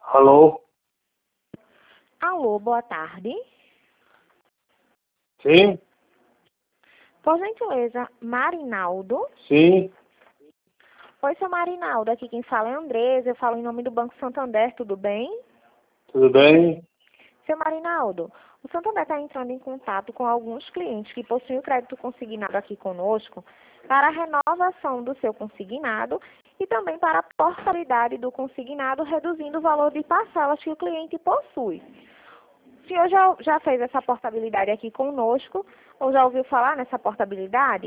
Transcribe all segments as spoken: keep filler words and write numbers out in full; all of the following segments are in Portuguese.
Alô? Alô, boa tarde. Sim? Por gentileza, Marinaldo. Sim? Oi, seu Marinaldo. Aqui quem fala é Andresa. Eu falo em nome do Banco Santander, tudo bem? Tudo bem? Seu Marinaldo, o Santander está entrando em contato com alguns clientes que possuem o crédito consignado aqui conosco para a renovação do seu consignado e também para a portabilidade do consignado, reduzindo o valor de parcelas que o cliente possui. O senhor já, já fez essa portabilidade aqui conosco ou já ouviu falar nessa portabilidade?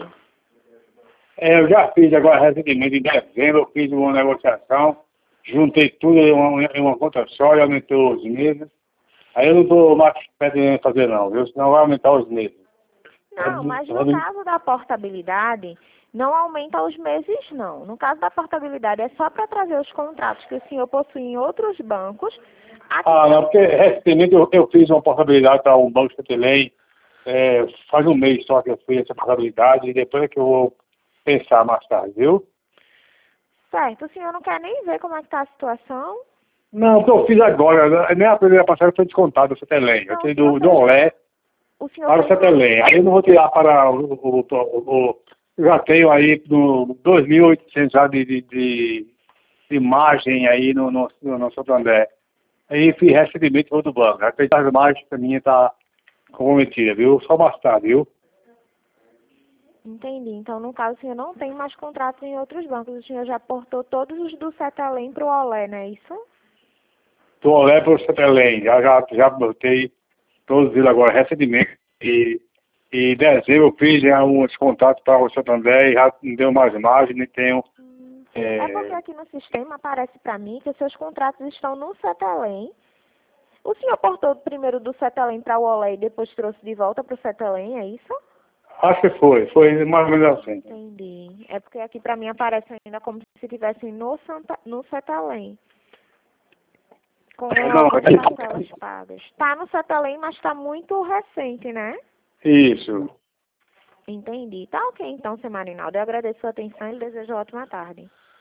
É, eu já fiz agora recentemente, em dezembro, eu fiz uma negociação, juntei tudo em uma, em uma conta só e aumentou os meses. Aí eu não estou mais pretendendo fazer não, viu? Senão vai aumentar os meses. Não, mas no caso da portabilidade, não aumenta os meses, não. No caso da portabilidade, é só para trazer os contratos que o senhor possui em outros bancos. Aqui Ah, não, porque recentemente eu, eu fiz uma portabilidade para um banco que eu é, faz um mês só que eu fiz essa portabilidade e depois é que eu vou pensar mais tarde, viu? Certo, o senhor não quer nem ver como é que está a situação? Não, o que eu fiz agora, nem a primeira passagem foi descontada do Cetelém. Eu Não, o tenho senhor do, do fez, Olé o senhor para o fez uma... Cetelém. Aí eu não vou tirar para o... o, o, o eu já tenho aí no dois mil e oitocentos já de, de, de, de margem aí no, no, no Santander. Aí fiz recentemente outro banco. Já tem as margens que a minha está comprometida, viu? Só mais tarde, viu? Entendi. Então, no caso, o senhor não tem mais contratos em outros bancos. O senhor já portou todos os do Cetelém para o Olé, não é isso? Do Olé para o Cetelém. Já, já, já botei todos eles agora recentemente. E em dezembro eu fiz já uns contatos para o Santander e já não deu mais margem, nem tenho... Hum, É porque É... aqui no sistema aparece para mim que os seus contratos estão no Cetelém. O senhor portou primeiro do Cetelém para o Olé e depois trouxe de volta para o Cetelém, é isso? Acho que foi, foi mais ou menos assim. Entendi. É porque aqui para mim aparece ainda como se estivesse no, Santa, no Cetelém. Com Não, algumas parcelas pagas. Está no Cetelém, mas está muito recente, né? isso. Entendi. Tá ok então, seu Marinaldo. Eu agradeço a sua atenção e lhe desejo uma ótima tarde.